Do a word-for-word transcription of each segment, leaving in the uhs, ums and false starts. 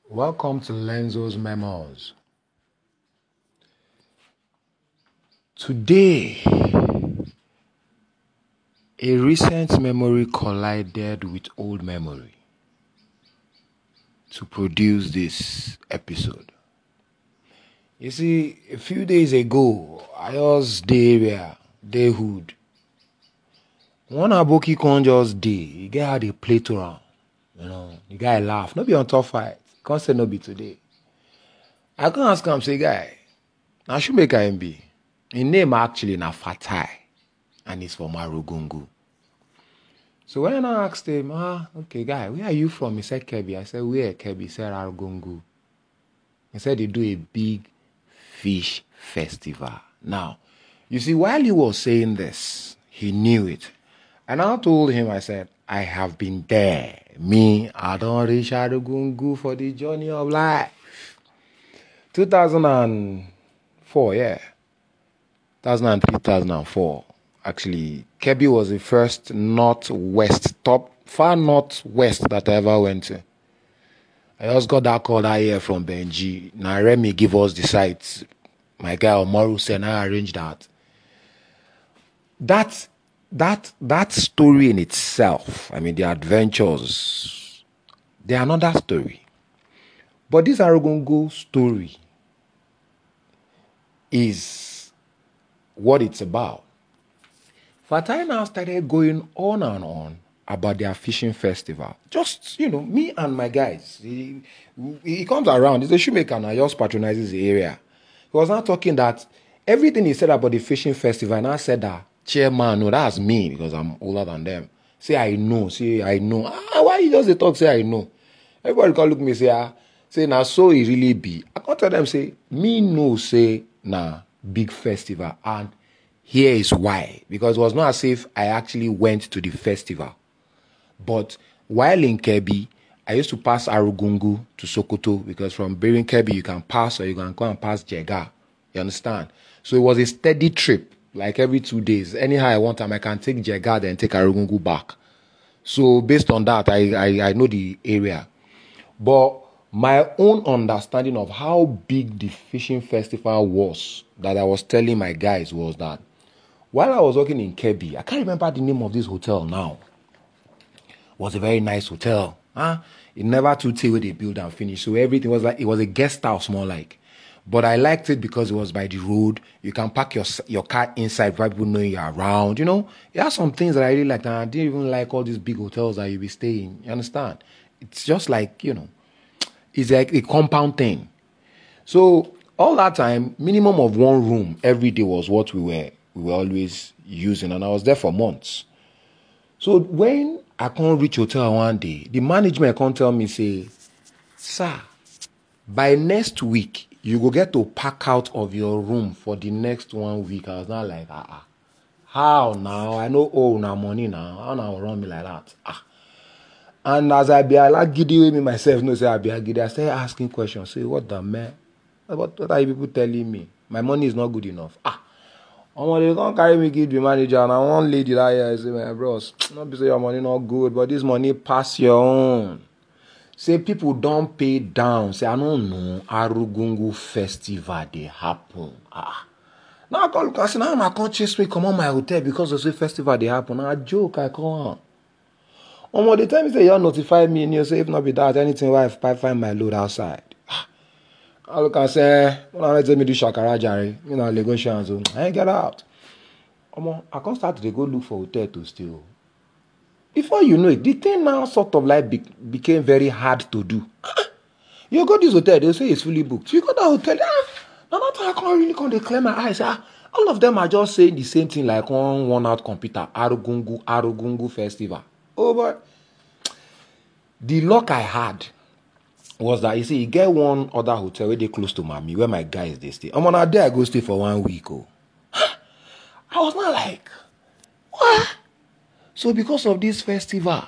Welcome to Lenzo's Memos. Today, a recent memory collided with old memory to produce this episode. You see, a few days ago, I was there, day hood. One aboki con just day, he get how they play to around. You know, the guy laugh. No be on top fight. Can't say no be today. I can ask him, say, guy, now shoemaker him be. His name actually na Fatai, and he's from Arugungu. So when I asked him, ah, okay, guy, where are you from? He said Kebbi. I said, where Kebbi? He said Arugungu. He said they do a big fish festival. Now, you see, while he was saying this, he knew it. And I told him, I said, I have been there. Me, I don't reach Arugungu for the journey of life. two thousand four, yeah. two thousand three, two thousand four. Actually, Kebbi was the first northwest, top, far northwest that I ever went to. I just got that call that year from Benji. Now Remy give us the sites. My guy Omaru said, I arranged that. That, that, that story in itself, I mean, the adventures, they're another story. But this Arugungu story is what it's about. Fatai now started going on and on about their fishing festival. Just, you know, me and my guys. He, he comes around. He's a shoemaker and just patronizes the area. He was now talking that everything he said about the fishing festival, and I said that, chairman, no, that's me because I'm older than them. Say, I know. Say, I know. Ah, why you just talk, say, I know? Everybody can look at me, say, ah, say, now, so it really be. I can't tell them, say, me know, say, nah, big festival. And here is why. Because it was not as if I actually went to the festival. But while in Kebbi, I used to pass Arugungu to Sokoto because from Berin Kebbi, you can pass or you can go and pass Jega. You understand? So it was a steady trip, like every two days. Anyhow I want time, I can take Jega then take Arugungu back. So based on that, I, I, I know the area. But my own understanding of how big the fishing festival was that I was telling my guys was that while I was working in Kebbi, I can't remember the name of this hotel now. It was a very nice hotel. Huh? It never too till where they build and finish. So everything was like, it was a guest house more like. But I liked it because it was by the road. You can park your your car inside without people knowing you're around. You know, there are some things that I really liked. And I didn't even like all these big hotels that you be staying. You understand? It's just like, you know, it's like a compound thing. So all that time, minimum of one room every day was what we were we were always using. And I was there for months. So when I can't reach hotel one day, the management can't tell me, say, sir, by next week, you go get to pack out of your room for the next one week. I was not like, ah, ah. How now? I know, oh, now money now. How now run me like that? Ah. And as I be like giddy with me myself, no say I be giddy. I started asking questions. Say, what the man? What, what are you people telling me? My money is not good enough. Ah. Oh, they can't carry me give the manager. And I one lady that here, I say, my bros, not be say your money not good, but this money pass your own. Say people don't pay down. Say, I don't know, Arugungu festival they happen. Ah. Now I call look, I say, now I can't chase me come on my hotel because of the festival they happen. Now I joke, I come on. Um, the time you say you notify me and you say if not be that, anything where I find my load outside. I look and say, when I let me do shakara jari, you know, Lagosians, so I ain't get out. Um, I can't start to go look for hotel to steal. Before you know it, the thing now sort of like be, became very hard to do. You go to this hotel, they'll say it's fully booked. You go to that hotel, ah, now that I can't really come, they clear my eyes. Ah, all of them are just saying the same thing like on one out computer, Arugungu, Arugungu festival. Oh, but the luck I had was that, you see, you get one other hotel where they close to Mami, where my guys, they stay. I'm on a day I go stay for one week. Oh. I was not like, what? So because of this festival,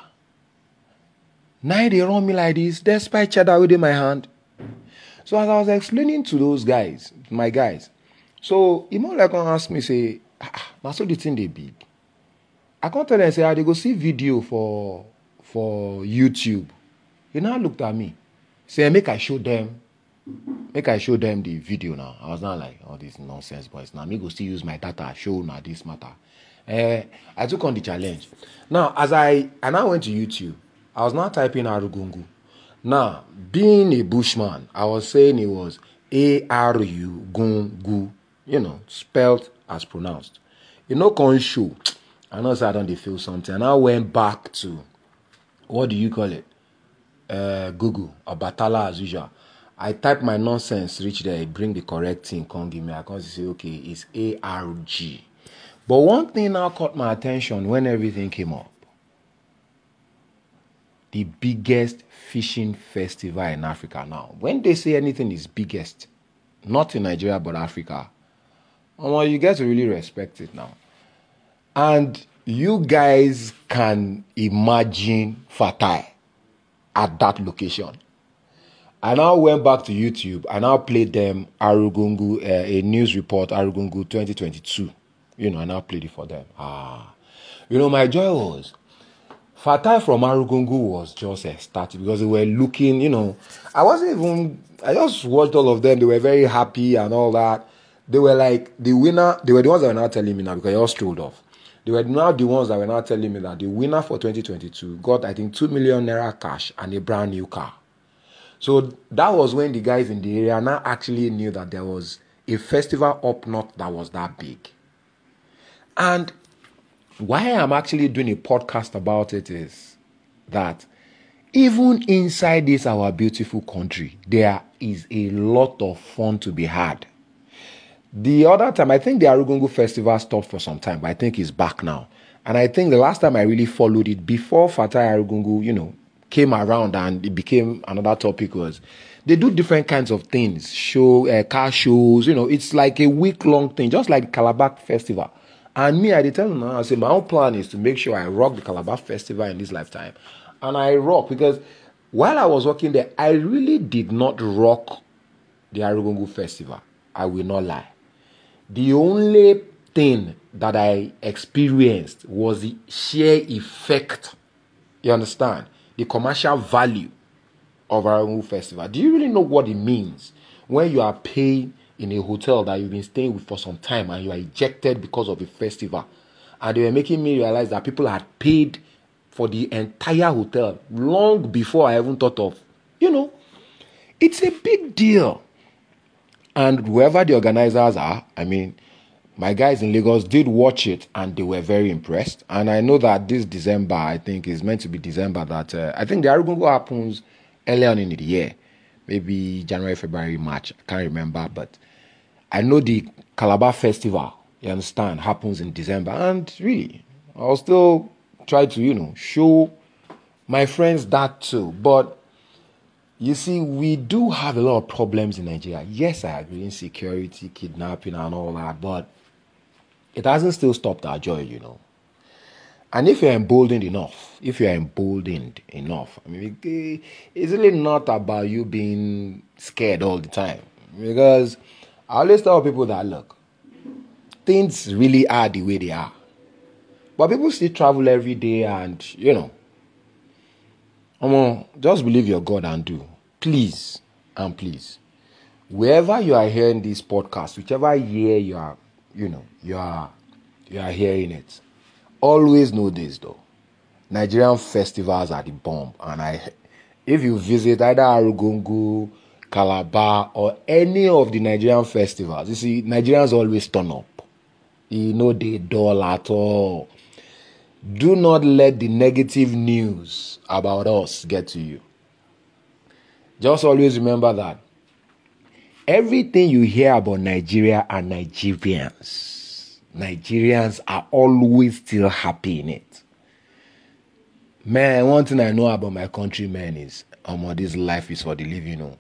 now they run me like this, despite cheddar within my hand. So as I was explaining to those guys, my guys, so you more like ask me, say, ah, that's so the thing they big. I can't tell them, say, ah, they go see video for, for YouTube. He now looked at me. say make I show them, make I show them the video now. I was not like, all this nonsense boys. Now me go still use my data, show now this matter. Uh, I took on the challenge. Now, as I, I now went to YouTube, I was now typing Arugungu. Now, being a bushman, I was saying it was A R U Gungu, you know, spelled as pronounced. You know, can show. I know I don't feel something. And I went back to, what do you call it? Uh, Google or Batala as usual. I type my nonsense, reach there, bring the correct thing, come give me. I can say, okay, it's A R G. But one thing now caught my attention when everything came up. The biggest fishing festival in Africa now. When they say anything is biggest, not in Nigeria but Africa, well, you get to really respect it now. And you guys can imagine Fatai at that location. I now went back to YouTube. I now played them Arugungu, uh, a news report, Arugungu twenty twenty-two. You know, I now played it for them. Ah, you know, my joy was Fatai from Arugungu was just ecstatic because they were looking, you know, I wasn't even, I just watched all of them. They were very happy and all that. They were like, the winner, they were the ones that were now telling me now because I all strolled off. They were now the ones that were now telling me that the winner for twenty twenty-two got, I think, two million naira cash and a brand new car. So that was when the guys in the area now actually knew that there was a festival up north that was that big. And why I'm actually doing a podcast about it is that even inside this our beautiful country, there is a lot of fun to be had. The other time, I think the Arugungu festival stopped for some time, but I think it's back now. And I think the last time I really followed it, before Fatai Arugungu, you know, came around and it became another topic, was they do different kinds of things, show, uh, car shows, you know, it's like a week-long thing, just like the Calabar Festival. And me, I did tell them now, I said, my own plan is to make sure I rock the Calabar Festival in this lifetime. And I rock, because while I was working there, I really did not rock the Arugungu Festival. I will not lie. The only thing that I experienced was the sheer effect, you understand, the commercial value of Arugungu Festival. Do you really know what it means when you are paying in a hotel that you've been staying with for some time and you are ejected because of a festival? And they were making me realize that people had paid for the entire hotel long before I even thought of, you know, it's a big deal. And whoever the organizers are, I mean, my guys in Lagos did watch it and they were very impressed. And I know that this December, I think, is meant to be December that, uh, I think the Arugungu happens earlier on in the year. Maybe January, February, March. I can't remember. But I know the Calabar Festival, you understand, happens in December. And really, I'll still try to, you know, show my friends that too. But you see, we do have a lot of problems in Nigeria. Yes, I agree, insecurity, kidnapping and all that, but it hasn't still stopped our joy, you know. And if you're emboldened enough, if you're emboldened enough, I mean, it's really not about you being scared all the time. Because I always tell people that, look, things really are the way they are. But people still travel every day and, you know, um, just believe your God and do. Please and please. Wherever you are hearing this podcast, whichever year you are, you know, you are you are hearing it, always know this though. Nigerian festivals are the bomb. And I if you visit either Arugungu, Calabar, or any of the Nigerian festivals, you see, Nigerians always turn up. You know they dull at all. Do not let the negative news about us get to you. Just always remember that everything you hear about Nigeria and Nigerians, Nigerians are always still happy in it. Man, one thing I know about my countrymen is, um, this life is for the living, you know.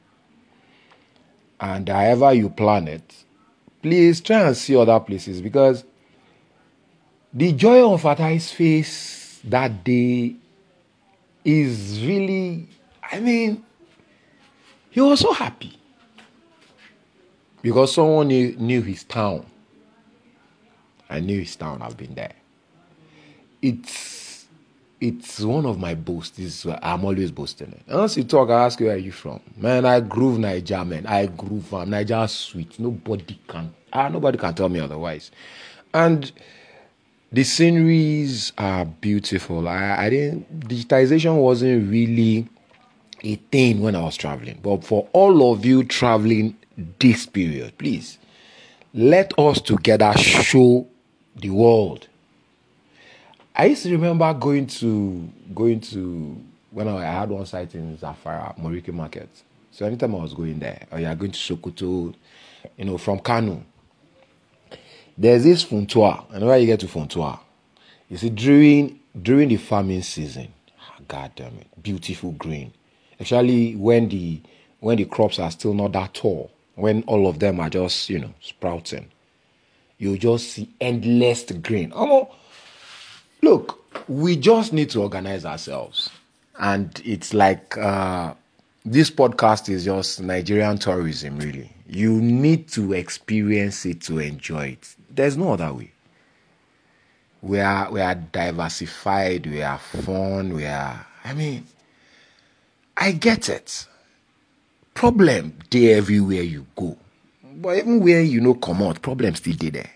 And however you plan it, please try and see other places, because the joy on Fatai's face that day is really, I mean, he was so happy because someone knew, knew his town. I knew his town. I've been there. It's it's one of my boasts. This is, I'm always boasting it. Once you talk, I ask you where are you from. Man, I groove Niger, man. I groove um, Niger sweet. Nobody can ah, nobody can tell me otherwise. And the sceneries are beautiful. I, I didn't digitization wasn't really a thing when I was traveling. But for all of you traveling this period, please let us together show the world. I used to remember going to going to when I had one site in Zafara, Moriki Market. So anytime I was going there, or you are going to Sokoto, you know, from Kano, there's this Funtua. And where you get to Funtua, you see during during the farming season, God damn it, beautiful green. Actually, when the when the crops are still not that tall, when all of them are just, you know, sprouting, you just see endless green. Oh, look, we just need to organize ourselves. And it's like uh, this podcast is just Nigerian tourism, really. You need to experience it to enjoy it. There's no other way. We are we are diversified, we are fun, we are I mean, I get it. Problem there everywhere you go. But even where you know come out, problem still dey there.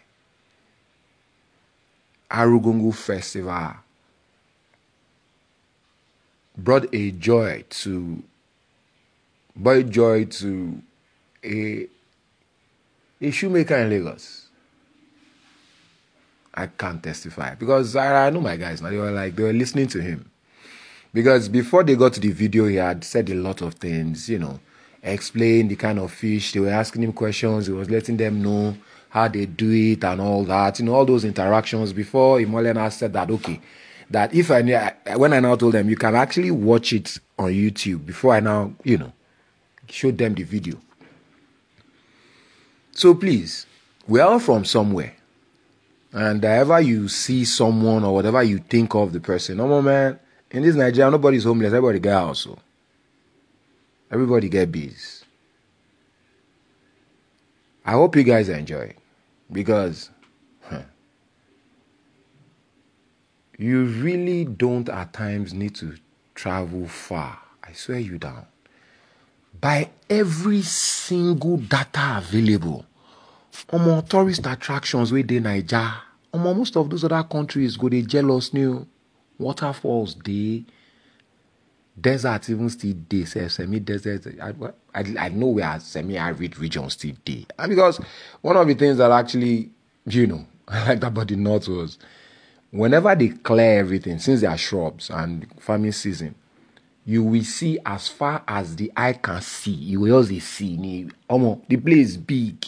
Arugungu Festival brought a joy to brought joy to a a shoemaker in Lagos. I can't testify because I, I know my guys now. They were like they were listening to him because before they got to the video, he had said a lot of things. You know, explained the kind of fish. They were asking him questions. He was letting them know how they do it and all that. You know, all those interactions before Imolena said that okay, that if I knew when I now told them you can actually watch it on YouTube before I now you know showed them the video. So please, we're all from somewhere. And wherever you see someone or whatever you think of the person, no more man, in this Nigeria, nobody's homeless, everybody get also. Everybody get bees. I hope you guys enjoy because huh, you really don't at times need to travel far. I swear you down. Buy every single data available. Among tourist attractions where they Niger, among most of those other countries go they jealous new waterfalls they deserts even still they say semi desert. I, I, I know where semi-arid regions still they. And because one of the things that actually you know I like about the north was whenever they clear everything since they are shrubs and farming season, you will see as far as the eye can see. You will also see almost the place big.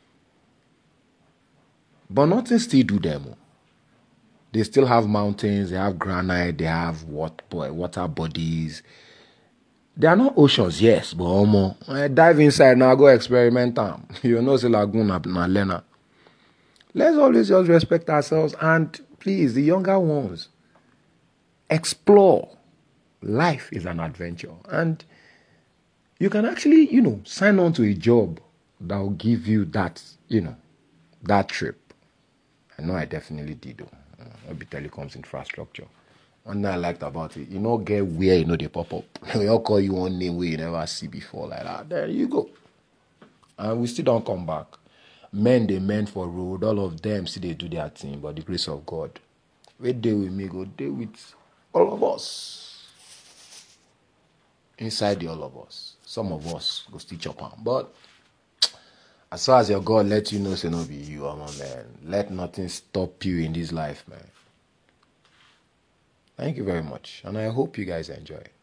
But nothing still do them. They still have mountains, they have granite, they have water bodies. They are not oceans, yes, but almost. I dive inside now, go experiment them. You know, say lagoon na lena. Let's always just respect ourselves and please, the younger ones, explore. Life is an adventure. And you can actually, you know, sign on to a job that will give you that, you know, that trip. I know I definitely did though. Uh, maybe telecoms infrastructure. One thing I liked about it, you know, get where you know they pop up. They all call you one name where you never see before, like that. There you go. And we still don't come back. Men they meant for road, all of them see they do their thing, but the grace of God. We deal with me, go deal with all of us. Inside the all of us. Some of us go still chop on. But as far as your God let you know, say no be you, oh man. Let nothing stop you in this life, man. Thank you very much. And I hope you guys enjoy.